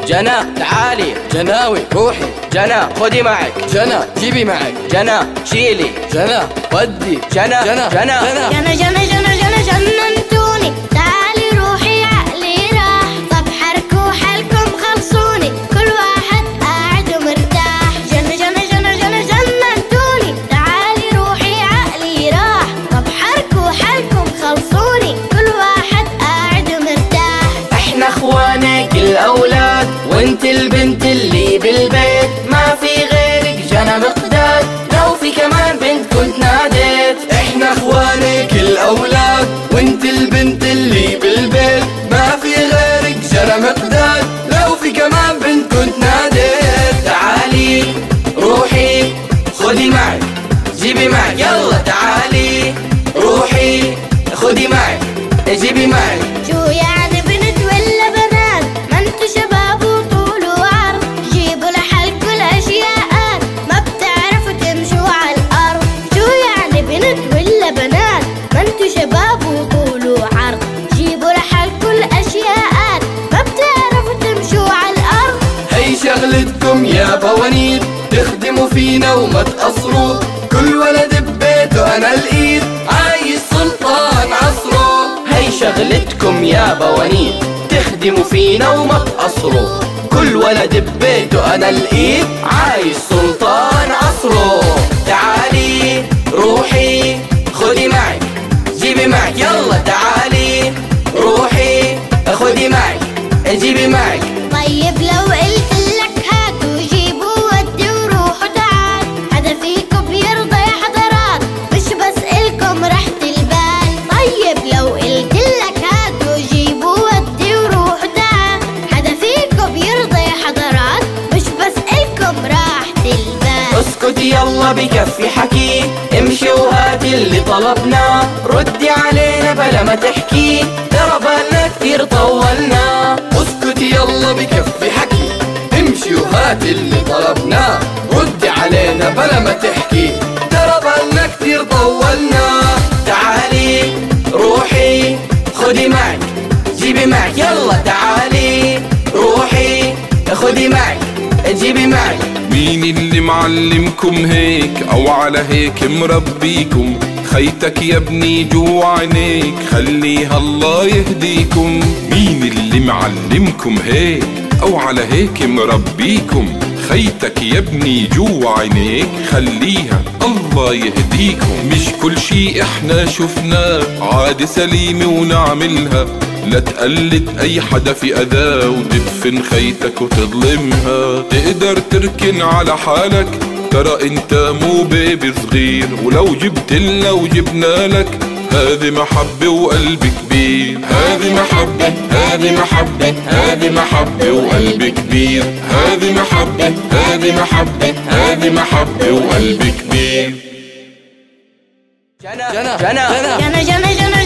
جنى تعالي، جناوي روحي، جنى خدي معك، جنى جيبي معك، جنى شيلي، جنى ودي، جنى جنى جنى جنى جنى جنى جنى جننتوني، تعالي روحي عقلي راح، طب حركوا حالكم خلصوني، كل واحد قاعد ومرتاح. جنى جنى جنى جنى جننتوني، تعالي روحي عقلي راح، طب حركوا حالكم خلصوني، كل واحد قاعد ومرتاح. احنا اخوانك الاولاد وانت البنت اللي بالبيت، ما في غيرك جنى مقداد، لو في كمان بنت كنت ناديت. احنا اخوانك الاولاد وانت البنت اللي بالبيت، ما في غيرك جنى مقداد، لو في كمان بنت كنت ناديت. تعالي روحي خدي معك، جيبي معك، يلا تعالي روحي خدي معك، جيبي معك. شو يعني بنت ولا بنات؟ ما انتو شباب وطول وعرض، جيبوا لحالكوا الاشياء، ما بتعرفوا تمشوا على الارض. شو يعني بنت ولا بنات؟ ما انتو شباب وطول وعرض، جيبوا لحالكوا الاشياء، ما بتعرفوا تمشوا على الارض. هي شغلتكم يا بوانيت، تخدموا فينا وما تقصروا، كل ولد ببيته انا الايد، عايز سلطان عصره. هي شغلتكم يا بوانيت، تخدموا فينا وما تقصروا، كل ولد ببيته انا الايد، عايز سلطان عصره. تعالي روحي خدي معك، جيبي معك، يلا تعالي روحي خدي معك، جيبي معك. طيب لو قلت لك هاتوا جيبوا ودي وروحوا تعال، حدا فيكم بيرضى يا حضرات؟ مش بسألكم راحة البال. طيب لو قلت لك هاتوا جيبوا ودي وروحوا تعال، حدا فيكم بيرضى يا حضرات؟ مش بسألكم راحة البال. اسكت يلا بكفي حكي، امشي وهاتي اللي طلبناه، ردي علينا بلا ما تحكي، ترى بالنا كتير طولنا. اسكت يلا بكفي حكي، امشي وهاتي اللي طلبناه، ردي علينا بلا ما تحكي، ترى بالنا كتير طولنا. تعالي روحي خدي معك، جيبي معك، يلا تعالي روحي خدي معك، جيبي معك. مين اللي معلمكم هيك او على هيك مربيكم؟ خيتك يا ابني جوا عينيك، خليها الله يهديكم. مين اللي معلمكم هيك او على هيك مربيكم؟ خيتك يا ابني جوا عينيك، خليها الله يهديكم. مش كل شي احنا شفناه عادي سليمة ونعملها، لا تقلد اي حدا في اذاه وتدفن خيتك وتظلمها. تقدر تركن على حالك، ترى انت مو بيبي صغير، ولو جبتلنا وجبنا لك هذه محبة وقلب كبير. هذه محبة، هذه محبة، هذه محبة وقلب كبير. هذه محبة، هذه محبة، هذه محبة وقلب كبير. جنى جنى جنى جنى جنى جنى